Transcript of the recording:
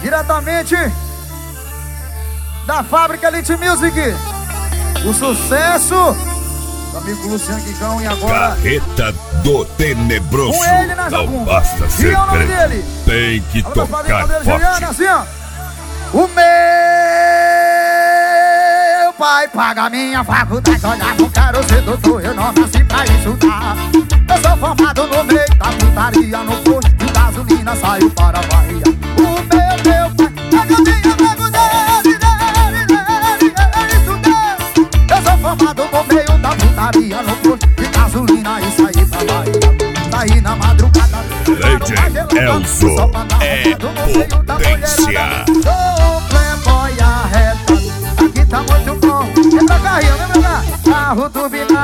Diretamente da fábrica Elite Music, o sucesso do amigo Luciano Guigão. E agora Carreta do Tenebroso. com ele na Não Jabumba. basta ser E o nome crente, dele? tem que tocar forte. Juliana, assim, ó. O meu pai paga minha faculdade. Olha, não quero ser doutor, eu não nasci pra estudar. Eu sou formado no meio da putaria, no posto de gasolina, saio para a Bahia. O meu pai paga minha faculdade. Eu sou formado no meio da putaria, no posto de gasolina, e saí pra Bahia. Saí na madrugada, Legend Elzo é potência. sou playboy arretado, aqui tá muito bom. Vem pra cá, Rio, vem pra cá. Carro turbinado